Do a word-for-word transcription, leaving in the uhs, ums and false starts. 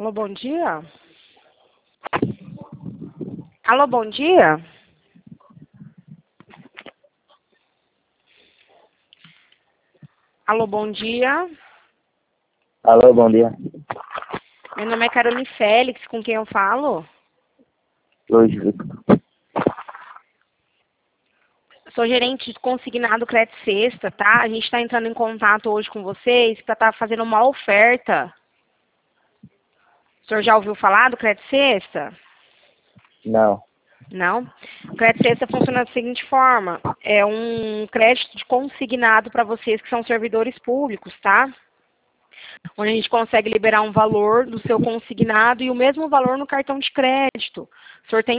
Alô, bom dia? Alô, bom dia? Alô, bom dia? Alô, bom dia. Meu nome é Caroline Félix, com quem eu falo? Hoje, Sou gerente de consignado Crédito Sexta, tá? A gente está entrando em contato hoje com vocês para estar fazendo uma oferta. O senhor já ouviu falar do Crédito Sexta? não. Não? O Crédito Sexta funciona da seguinte forma. É um crédito de consignado para vocês que são servidores públicos, tá? Onde a gente consegue liberar um valor do seu consignado e o mesmo valor no cartão de crédito. O senhor tem